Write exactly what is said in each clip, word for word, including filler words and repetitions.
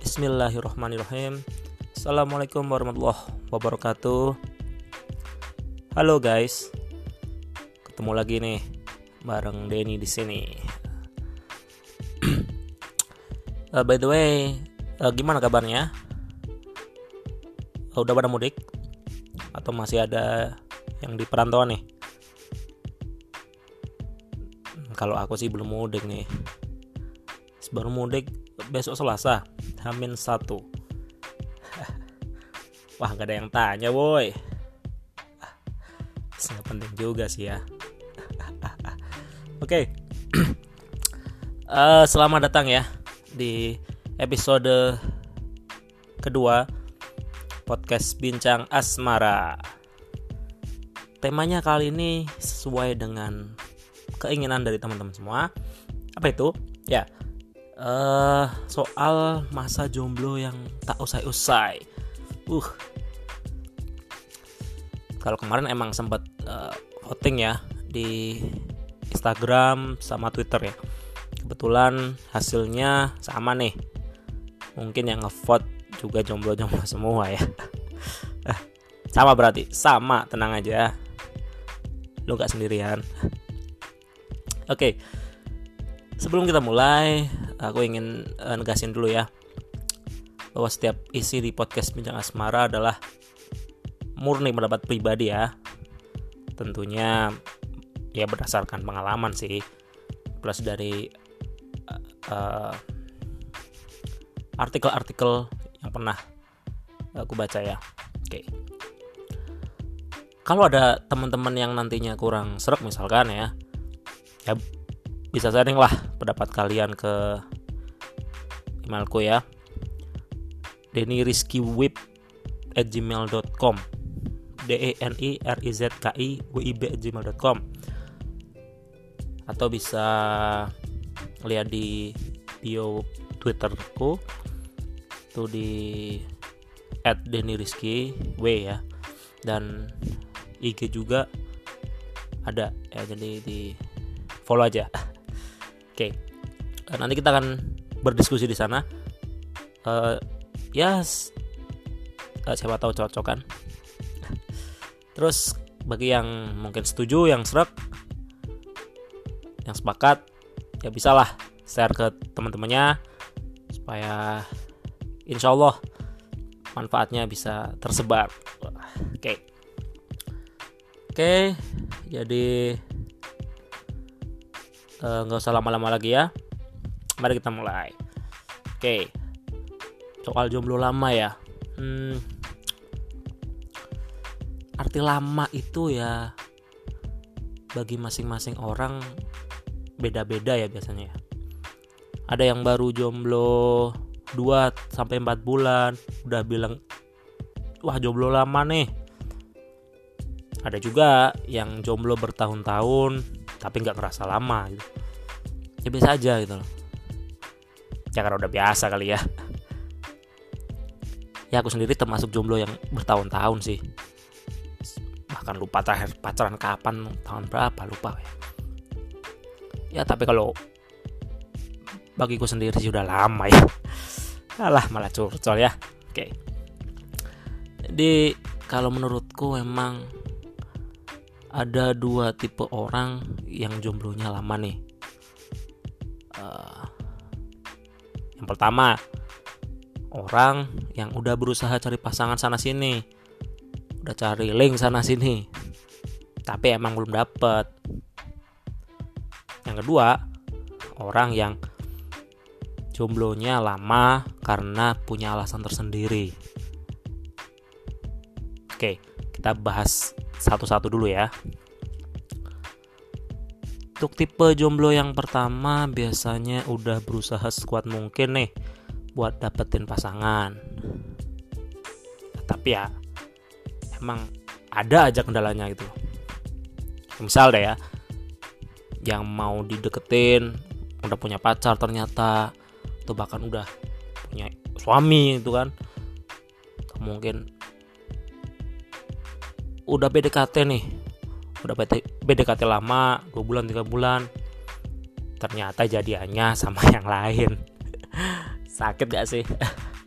Bismillahirrahmanirrahim. Assalamualaikum warahmatullahi wabarakatuh. Halo guys, ketemu lagi nih bareng Denny di sini. uh, by the way, uh, gimana kabarnya? Uh, udah pada mudik? Atau masih ada yang di perantauan nih? Kalau aku sih belum mudik nih. Baru mudik besok Selasa, Hamin satu. Wah, gak ada yang tanya, boy. Sangat penting juga sih ya. Oke. Okay. uh, Selamat datang ya di episode kedua podcast Bincang Asmara. Temanya kali ini sesuai dengan keinginan dari teman-teman semua. Apa itu? Ya, uh, soal masa jomblo yang tak usai-usai. Uh, kalau kemarin emang sempat uh, voting ya di Instagram sama Twitter ya. Kebetulan hasilnya sama nih. Mungkin yang ngevote juga jomblo-jomblo semua ya. Sama berarti, sama, tenang aja. Lu gak sendirian. Oke. Okay. Sebelum kita mulai, aku ingin uh, negasin dulu ya bahwa setiap isi di podcast Bincang Asmara adalah murni pendapat pribadi ya. Tentunya ya berdasarkan pengalaman sih, plus dari uh, artikel-artikel yang pernah aku baca ya. Oke. Kalau ada teman-teman yang nantinya kurang sreg misalkan ya, ya bisa sharing lah pendapat kalian ke emailku ya, dennyrizkiwib at gmail dot com, d e n i r i z k i w i b at gmail dot com, atau bisa lihat di bio Twitterku tuh di at dennyrizkiw ya, dan I G juga ada ya, jadi di follow aja. Oke, okay. Nanti kita akan berdiskusi di sana. Uh, ya, uh, siapa tahu cocok kan. Terus bagi yang mungkin setuju, yang sreg, yang sepakat, ya bisalah share ke teman-temannya supaya insya Allah manfaatnya bisa tersebar. Oke, okay. oke, okay, jadi nggak uh, usah lama-lama lagi ya. Mari kita mulai. Oke, soal jomblo lama ya. Hmm, arti lama itu ya bagi masing-masing orang beda-beda ya biasanya. Ada yang baru jomblo dua sampai empat bulan udah bilang wah jomblo lama nih. Ada juga yang jomblo bertahun-tahun tapi nggak ngerasa lama gitu. Ya biasa aja gitu loh. Ya karena udah biasa kali ya. Ya aku sendiri termasuk jomblo yang bertahun-tahun sih. Bahkan lupa terakhir pacaran kapan, tahun berapa lupa ya. Ya tapi kalau bagiku sendiri sih udah lama ya. Alah malah curcol ya. Oke. Jadi kalau menurutku memang ada dua tipe orang yang jomblonya lama nih. Uh, yang pertama, orang yang udah berusaha cari pasangan sana sini, udah cari link sana sini, tapi emang belum dapet. Yang kedua, orang yang jomblonya lama karena punya alasan tersendiri. Oke, kita bahas satu-satu dulu ya. Untuk tipe jomblo yang pertama biasanya udah berusaha sekuat mungkin nih buat dapetin pasangan. Tapi ya emang ada aja kendalanya gitu. Misal deh ya, yang mau dideketin udah punya pacar ternyata, atau bahkan udah punya suami itu kan. Mungkin udah P D K T nih, udah P D K T lama, dua bulan tiga bulan, ternyata jadiannya sama yang lain. Sakit gak sih?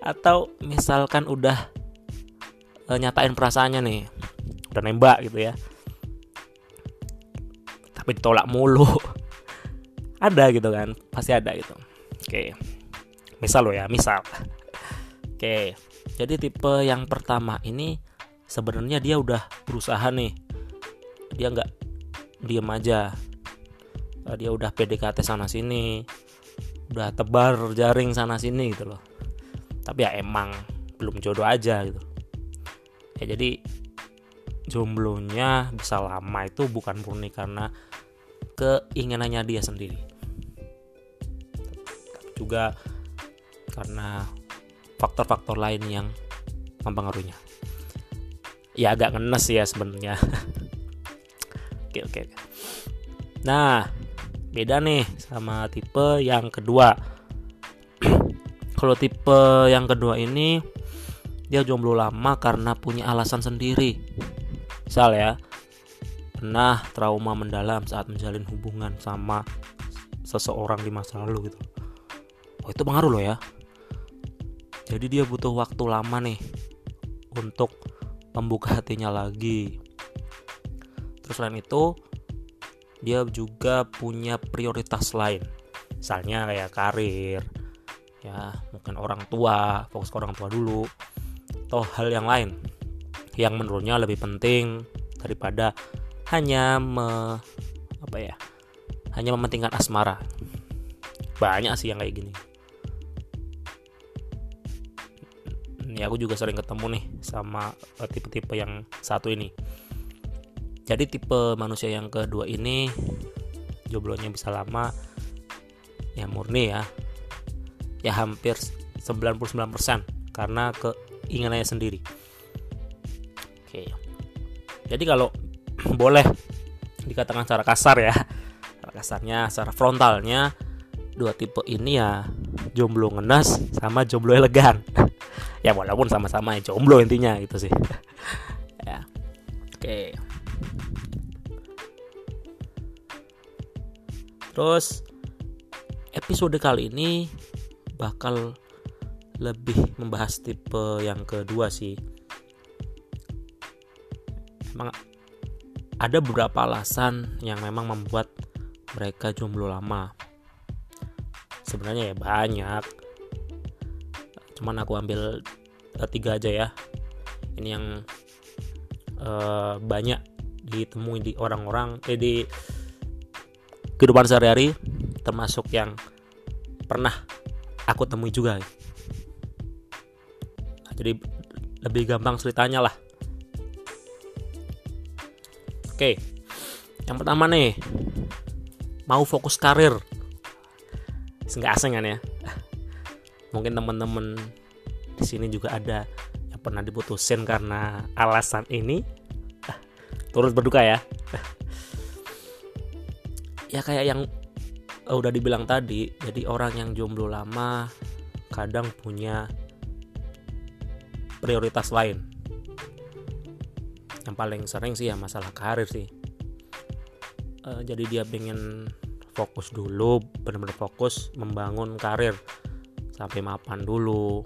Atau misalkan udah e, nyatain perasaannya nih, udah nembak gitu ya, tapi ditolak mulu. Ada gitu kan, pasti ada gitu. Oke, misal lo ya, misal. Oke, jadi tipe yang pertama ini sebenarnya dia udah berusaha nih, dia nggak diem aja, dia udah P D K T sana sini, udah tebar jaring sana sini gitu loh. Tapi ya emang belum jodoh aja gitu. Ya jadi jomblonya bisa lama itu bukan murni karena keinginannya dia sendiri, juga karena faktor-faktor lain yang mempengaruhinya. Ya agak ngenes ya sebenarnya. Oke oke. Nah, beda nih sama tipe yang kedua. Kalau tipe yang kedua ini dia jomblo lama karena punya alasan sendiri. Misal ya, pernah trauma mendalam saat menjalin hubungan sama seseorang di masa lalu gitu. Oh, itu pengaruh loh ya. Jadi dia butuh waktu lama nih untuk membuka hatinya lagi. Terus selain itu dia juga punya prioritas lain. Misalnya kayak karir, ya mungkin orang tua, fokus ke orang tua dulu, atau hal yang lain yang menurutnya lebih penting daripada hanya me, apa ya, hanya mementingkan asmara. Banyak sih yang kayak gini. Ya aku juga sering ketemu nih sama tipe-tipe yang satu ini. Jadi tipe manusia yang kedua ini jomblonya bisa lama, ya murni ya, ya hampir sembilan puluh sembilan persen karena keinginannya sendiri. Oke. Jadi kalau boleh dikatakan secara kasar ya, secara kasarnya, secara frontalnya, dua tipe ini ya jomblo ngenes sama jomblo elegan. Ya walaupun sama-sama ya jomblo intinya gitu sih. Ya. Oke. Terus episode kali ini bakal lebih membahas tipe yang kedua sih. Emang ada beberapa alasan yang memang membuat mereka jomblo lama. Sebenarnya ya banyak, cuman aku ambil uh, tiga aja ya. Ini yang uh, banyak ditemui di orang-orang, eh, di kehidupan sehari-hari, termasuk yang pernah aku temui juga. Nah, jadi lebih gampang ceritanya lah. Oke, yang pertama nih, mau fokus karir. Nggak asing kan ya? Mungkin teman-teman di sini juga ada yang pernah diputusin karena alasan ini. Turut berduka ya. Ya kayak yang udah dibilang tadi, jadi orang yang jomblo lama kadang punya prioritas lain. Yang paling sering sih ya masalah karir sih. Uh, jadi dia pengen fokus dulu, benar-benar fokus membangun karir sampai mapan dulu,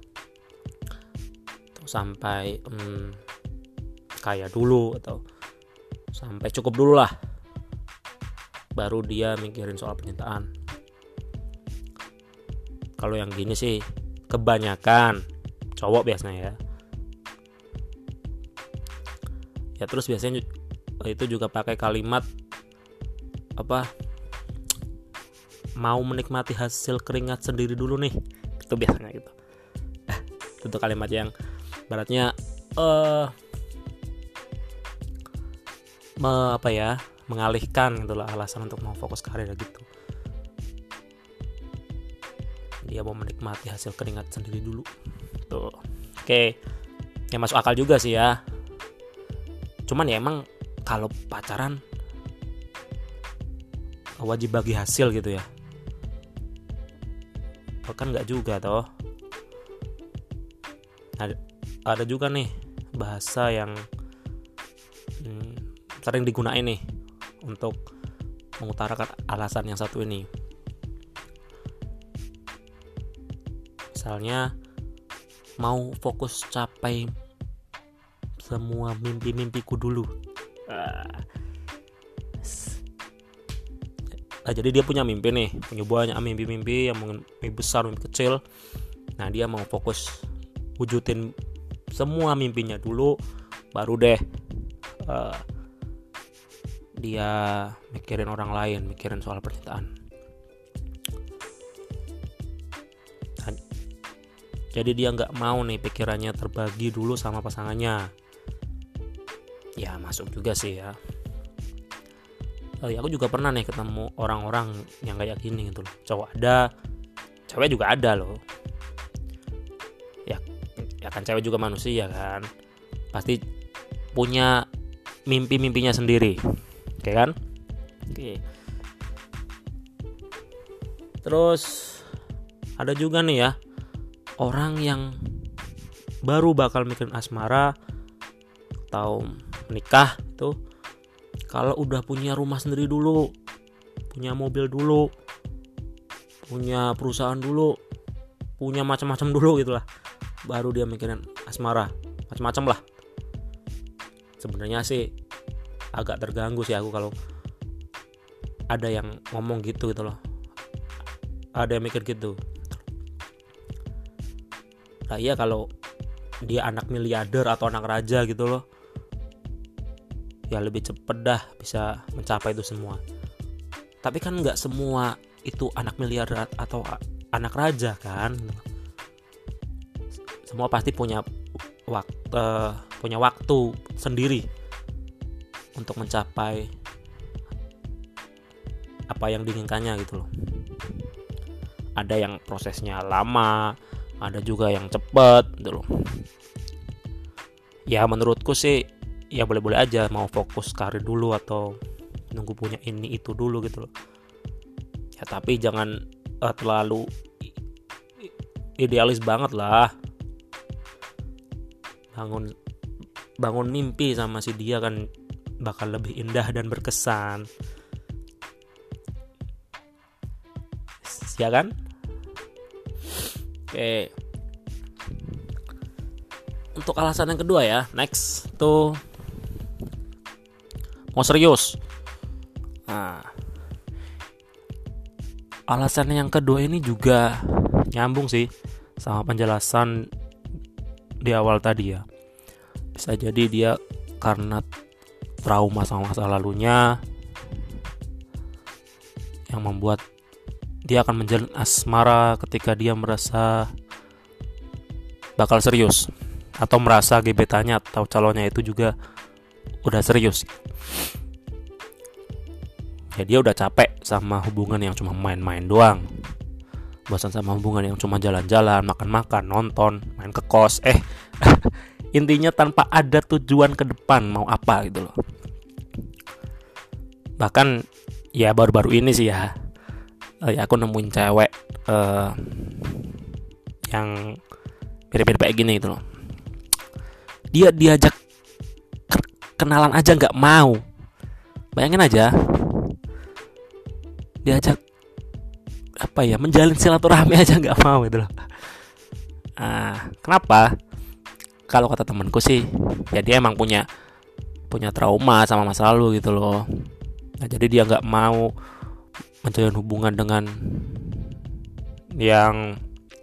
sampai hmm, kaya dulu, atau sampai cukup dulu lah, baru dia mikirin soal pencintaan. Kalau yang gini sih kebanyakan cowok biasanya ya. Ya terus biasanya itu juga pakai kalimat apa? Mau menikmati hasil keringat sendiri dulu nih, itu biasanya gitu. Itu kalimat yang baratnya uh, me, apa ya mengalihkan gitulah alasan untuk mau fokus karir gitu. Dia mau menikmati hasil keringat sendiri dulu. Tuh, oke, ya masuk akal juga sih ya. Cuman ya emang kalau pacaran wajib bagi hasil gitu ya. Kan nggak juga toh. Ada, ada juga nih bahasa yang hmm, sering digunain nih untuk mengutarakan alasan yang satu ini. Misalnya mau fokus capai semua mimpi-mimpiku dulu. Nah, jadi dia punya mimpi nih, punya banyak mimpi-mimpi yang mungkin mimpi besar, mimpi kecil. Nah, dia mau fokus wujudin semua mimpinya dulu, baru deh uh, dia mikirin orang lain, mikirin soal percintaan. Nah, jadi dia nggak mau nih pikirannya terbagi dulu sama pasangannya. Ya masuk juga sih ya. Oh, ya aku juga pernah nih ketemu orang-orang yang kayak gini gitu loh. Cowok ada, cewek juga ada loh. Ya, ya kan cewek juga manusia kan. Pasti punya mimpi-mimpinya sendiri. Oke kan? Oke. Terus ada juga nih ya orang yang baru bakal mikirin asmara atau menikah itu kalau udah punya rumah sendiri dulu, punya mobil dulu, punya perusahaan dulu, punya macam-macam dulu gitulah, baru dia mikirin asmara, macam-macam lah. Sebenarnya sih agak terganggu sih aku kalau ada yang ngomong gitu gitu loh, ada yang mikir gitu. Nah iya, kalau dia anak miliarder atau anak raja gitu loh, ya lebih cepet dah bisa mencapai itu semua. Tapi kan nggak semua itu anak miliarder atau anak raja kan. Semua pasti punya waktu, uh, punya waktu sendiri untuk mencapai apa yang diinginkannya gitu loh. Ada yang prosesnya lama, ada juga yang cepet gitu loh. Ya menurutku sih ya boleh-boleh aja mau fokus karir dulu atau nunggu punya ini itu dulu gitu loh. Ya tapi jangan uh, terlalu idealis banget lah. Bangun bangun mimpi sama si dia kan bakal lebih indah dan berkesan. Ya kan? Oke. Untuk alasan yang kedua ya, next tuh mau serius. Nah, alasan yang kedua ini juga nyambung sih sama penjelasan di awal tadi ya. Bisa jadi dia karena trauma sama masa lalunya yang membuat dia akan menjalin asmara ketika dia merasa bakal serius, atau merasa gebetannya atau calonnya itu juga udah serius. Ya dia udah capek sama hubungan yang cuma main-main doang, bosan sama hubungan yang cuma jalan-jalan, makan-makan, nonton, main ke kos. Eh intinya tanpa ada tujuan ke depan mau apa gitu loh. Bahkan ya baru-baru ini sih ya, ya aku nemuin cewek uh, yang mirip-mirip kayak gini gitu loh. Dia diajak kenalan aja nggak mau. Bayangin aja, diajak apa ya, menjalin silaturahmi aja nggak mau gitu loh. Ah, kenapa? Kalau kata temanku sih, ya dia emang punya punya trauma sama masa lalu gitu loh. Nah, jadi dia nggak mau menjalin hubungan dengan yang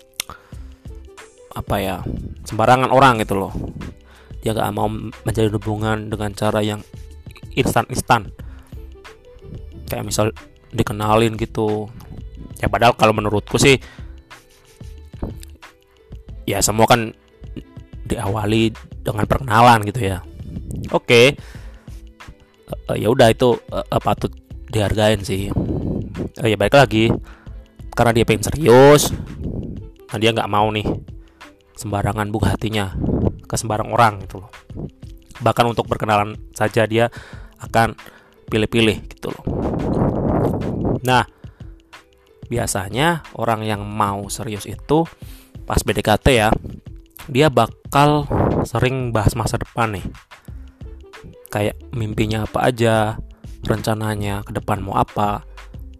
apa ya, sembarangan orang gitu loh. Dia nggak mau menjalin hubungan dengan cara yang instan-instan, kayak misal dikenalin gitu. Ya padahal kalau menurutku sih ya semua kan diawali dengan perkenalan gitu ya. Oke, uh, ya udah itu uh, patut dihargain sih. Uh, ya balik lagi, karena dia pengen serius, nah dia nggak mau nih sembarangan buka hatinya ke sembarang orang gitu loh. Bahkan untuk berkenalan saja dia akan pilih-pilih gitu loh. Nah, biasanya orang yang mau serius itu pas B D K T ya, dia bakal sering bahas masa depan nih. Kayak mimpinya apa aja, rencananya ke depan mau apa.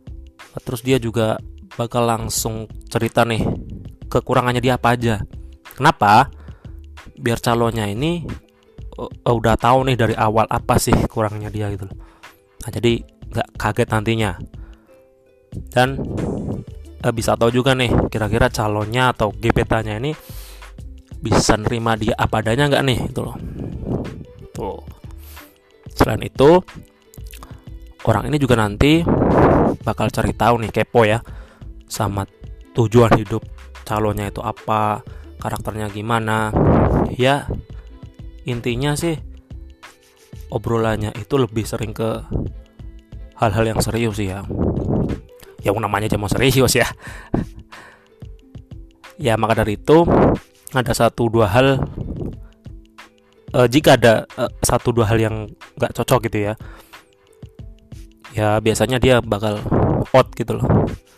Terus dia juga bakal langsung cerita nih kekurangannya dia apa aja. Kenapa? Biar calonnya ini uh, udah tahu nih dari awal apa sih kurangnya dia gitu loh. Nah, jadi nggak kaget nantinya. Dan uh, bisa tahu juga nih kira-kira calonnya atau gebetannya ini bisa nerima dia apa adanya nggak nih gitu loh. Tuh. Selain itu, orang ini juga nanti bakal cari tahu nih, kepo ya, sama tujuan hidup calonnya itu apa, karakternya gimana. Ya, intinya sih obrolannya itu lebih sering ke hal-hal yang serius sih ya. Yang namanya aja mau serius ya. Ya, maka dari itu ada satu dua hal, uh, jika ada uh, satu dua hal yang nggak cocok gitu ya, ya biasanya dia bakal out gitu loh,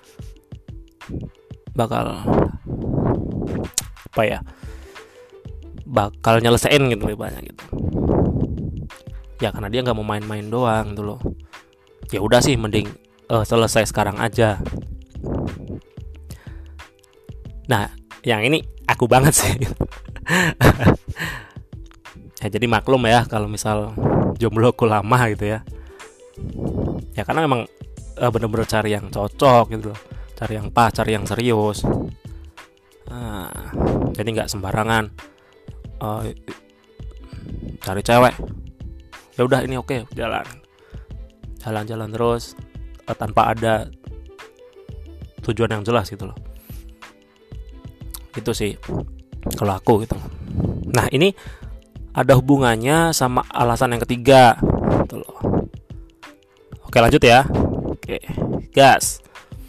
bakal apa ya, bakal nyelesain gitu banyak gitu. Ya karena dia nggak mau main-main doang gitu loh. Ya udah sih, mending uh, selesai sekarang aja. Nah, yang ini aku banget sih. Ya jadi maklum ya kalau misal jomblo aku lama gitu ya. Ya karena memang uh, bener-bener cari yang cocok gitu loh, cari yang pas, cari yang serius. Nah, jadi nggak sembarangan uh, cari cewek. Ya udah ini oke, okay, jalan, jalan-jalan terus uh, tanpa ada tujuan yang jelas gitu loh. Itu sih kalau aku gitu. Nah, ini ada hubungannya sama alasan yang ketiga gitu loh. Oke, lanjut ya. Oke, gas.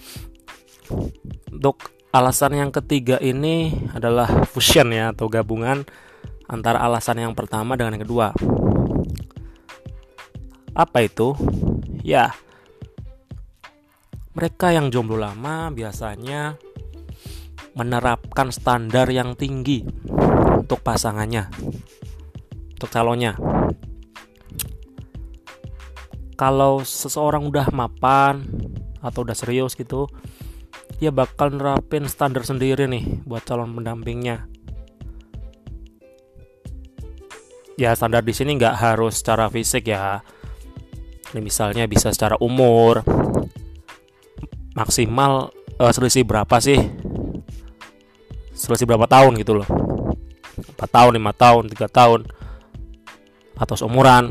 Untuk alasan yang ketiga ini adalah fusion ya, atau gabungan antara alasan yang pertama dengan yang kedua. Apa itu? Ya, mereka yang jomblo lama biasanya menerapkan standar yang tinggi untuk pasangannya, untuk calonnya. Kalau seseorang udah mapan atau udah serius gitu, dia bakal nerapin standar sendiri nih buat calon pendampingnya. Ya standar di sini nggak harus secara fisik ya. Ini misalnya bisa secara umur, maksimal uh, selisih berapa sih? Selisih berapa tahun gitu loh, empat tahun, lima tahun, tiga tahun, atau seumuran.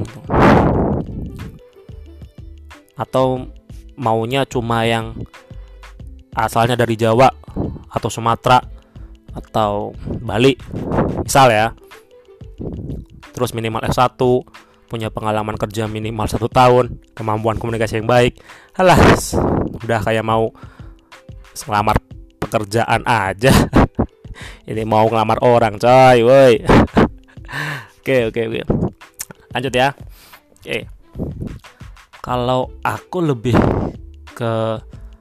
Atau maunya cuma yang asalnya dari Jawa atau Sumatera atau Bali misal ya. Terus minimal S satu, punya pengalaman kerja minimal satu tahun, kemampuan komunikasi yang baik. Alah, udah kayak mau ngelamar pekerjaan aja. Ini mau ngelamar orang coy, woi. Oke, oke, oke. Lanjut ya. Oke. Kalau aku lebih ke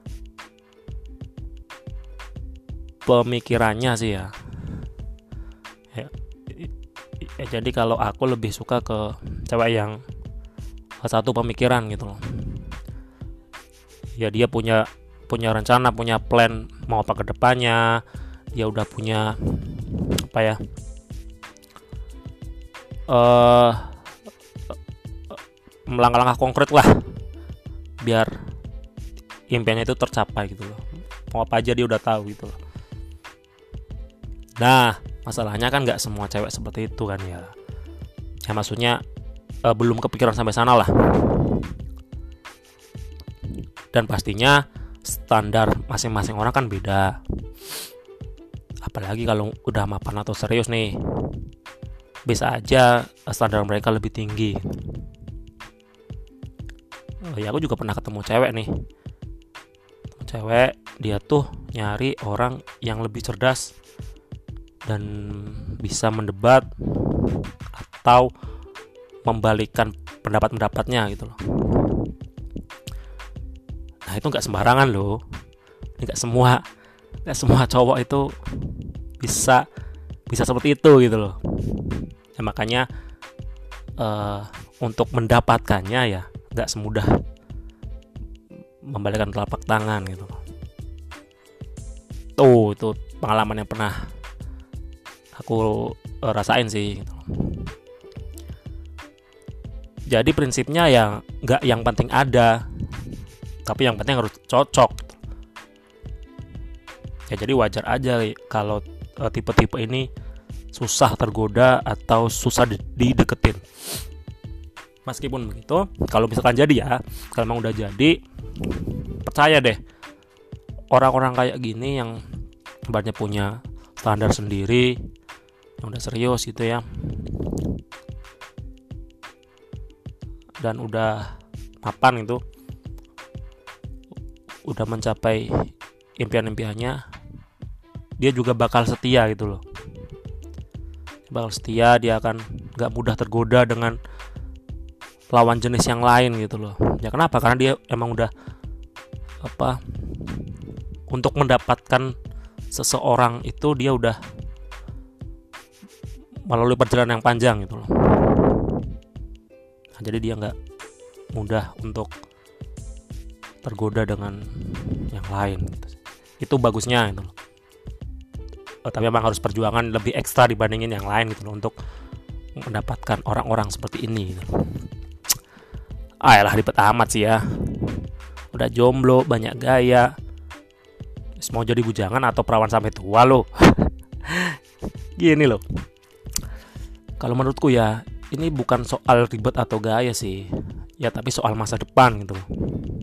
pemikirannya sih ya. Ya, ya jadi kalau aku lebih suka ke cewek yang satu pemikiran gitu loh. Ya dia punya punya rencana, punya plan mau apa ke depannya. Dia udah punya apa ya, uh, langkah-langkah konkret lah biar impiannya itu tercapai gitu loh. Mau apa aja dia udah tahu gitu loh. Nah, masalahnya kan nggak semua cewek seperti itu kan ya. Ya maksudnya uh, belum kepikiran sampai sana lah. Dan pastinya standar masing-masing orang kan beda. Apalagi kalau udah mapan atau serius nih, bisa aja standar mereka lebih tinggi. Oh, ya aku juga pernah ketemu cewek nih. Cewek dia tuh nyari orang yang lebih cerdas dan bisa mendebat atau membalikkan pendapat-pendapatnya gitu loh. Nah itu nggak sembarangan loh. Nggak semua, nggak semua cowok itu bisa bisa seperti itu gitu loh. Ya, makanya uh, untuk mendapatkannya ya nggak semudah membalikkan telapak tangan gitu loh. Tuh itu pengalaman yang pernah aku uh, rasain sih gitu. Jadi prinsipnya ya nggak yang penting ada, tapi yang penting harus cocok gitu. Ya jadi wajar aja kalau uh, tipe-tipe ini susah tergoda atau susah dideketin. Meskipun begitu, kalau misalkan jadi ya, kalau emang udah jadi, percaya deh, orang-orang kayak gini yang banyak punya standar sendiri, yang udah serius gitu ya, dan udah mapan itu, udah mencapai impian-impiannya, dia juga bakal setia gitu loh. Bakal setia, dia akan gak mudah tergoda dengan lawan jenis yang lain gitu loh. Ya kenapa? Karena dia emang udah apa, untuk mendapatkan seseorang itu dia udah melalui perjalanan yang panjang gitu loh. Nah, jadi dia nggak mudah untuk tergoda dengan yang lain gitu. Itu bagusnya gitu loh. Oh, tapi memang harus perjuangan lebih ekstra dibandingin yang lain gitu loh, untuk mendapatkan orang-orang seperti ini gitu loh. Ah lah ribet amat sih ya. Udah jomblo, banyak gaya, mau jadi bujangan atau perawan sampai tua lo. Gini loh, kalau menurutku ya, ini bukan soal ribet atau gaya sih, ya tapi soal masa depan gitu loh.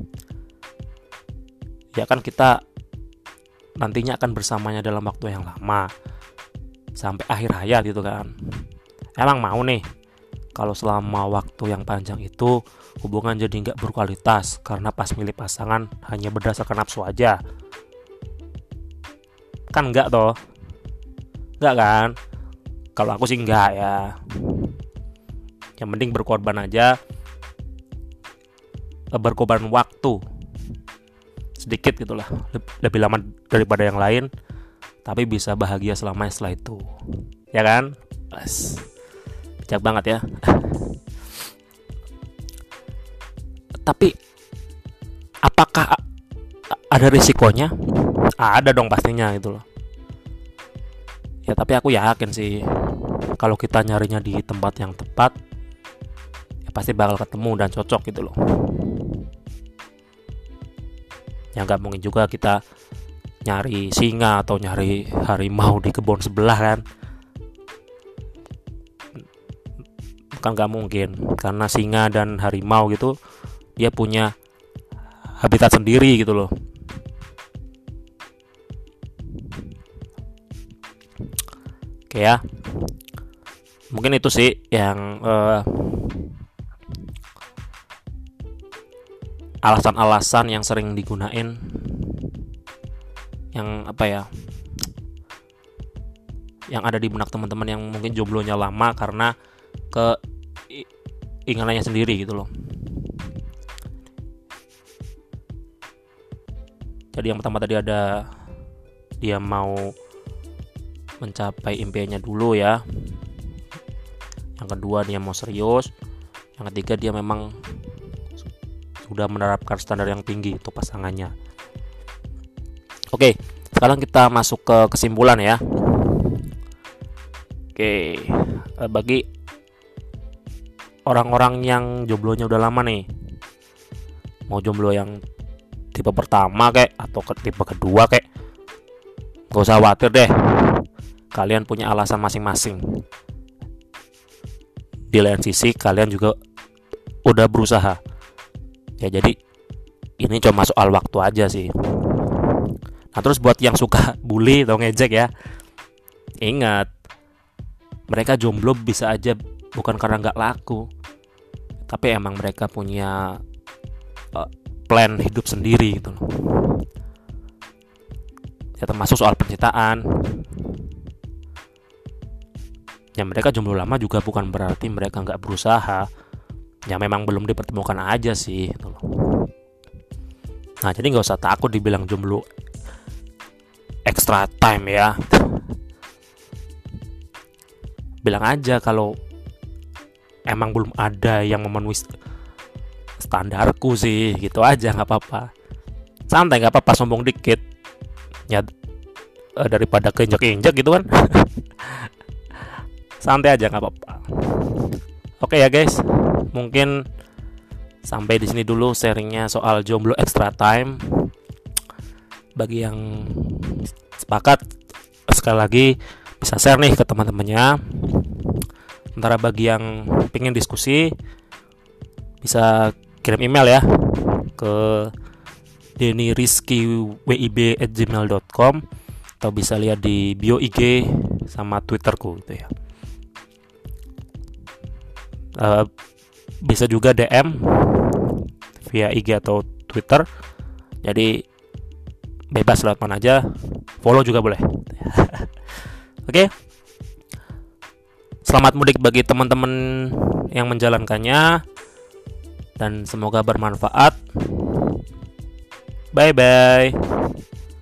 Ya kan kita nantinya akan bersamanya dalam waktu yang lama, sampai akhir hayat gitu kan. Emang mau nih kalau selama waktu yang panjang itu hubungan jadi nggak berkualitas karena pas milih pasangan hanya berdasarkan nafsu aja? Kan enggak toh, enggak kan? Kalau aku sih enggak ya. Yang penting berkorban aja, berkorban waktu sedikit gitulah, lebih lama daripada yang lain, tapi bisa bahagia selamanya setelah itu, ya kan? Bas, bijak banget ya. Tapi apakah ada risikonya? Ada dong pastinya gitu loh. Ya tapi aku yakin sih, kalau kita nyarinya di tempat yang tepat, ya pasti bakal ketemu dan cocok gitu loh. Ya nggak mungkin juga kita nyari singa atau nyari harimau di kebun sebelah kan. Bukan nggak mungkin, karena singa dan harimau gitu dia punya habitat sendiri gitu loh. Oke ya, mungkin itu sih yang uh, alasan-alasan yang sering digunain, yang apa ya, yang ada di benak teman-teman yang mungkin jomblonya lama karena keinginannya sendiri gitu loh. Jadi yang pertama tadi ada dia mau mencapai impiannya dulu ya. Yang kedua dia mau serius. Yang ketiga dia memang sudah menerapkan standar yang tinggi untuk pasangannya. Oke, sekarang kita masuk ke kesimpulan ya. Oke, bagi orang-orang yang jomblonya udah lama nih, mau jomblo yang tipe pertama kek atau ke tipe kedua kek, gak usah khawatir deh, kalian punya alasan masing-masing. Di lain sisi kalian juga udah berusaha ya, jadi ini cuma soal waktu aja sih. Nah terus buat yang suka bully atau ngejek ya, ingat, mereka jomblo bisa aja bukan karena gak laku, tapi emang mereka punya uh, plan hidup sendiri gitu loh. Ya termasuk soal pencintaan. Ya mereka jomblo lama juga bukan berarti mereka nggak berusaha. Ya memang belum dipertemukan aja sih gitu loh. Nah jadi nggak usah takut dibilang jomblo extra time ya. Bilang aja kalau emang belum ada yang memenuhi standarku sih, gitu aja, nggak apa-apa. Santai, nggak apa-apa, sombong dikit ya, daripada keinjak-injak gitu kan. Santai aja, nggak apa-apa. Oke ya guys, mungkin sampai di sini dulu sharingnya soal jomblo extra time. Bagi yang sepakat, sekali lagi bisa share nih ke teman-temannya. Sementara bagi yang pengen diskusi, bisa kirim email ya ke denny rizky wib at gmail dot com, atau bisa lihat di bio I G sama Twitterku gitu ya. Uh, bisa juga D M via I G atau Twitter. Jadi bebas lewat mana aja, follow juga boleh. Oke. Okay. Selamat mudik bagi teman-teman yang menjalankannya, dan semoga bermanfaat. Bye bye.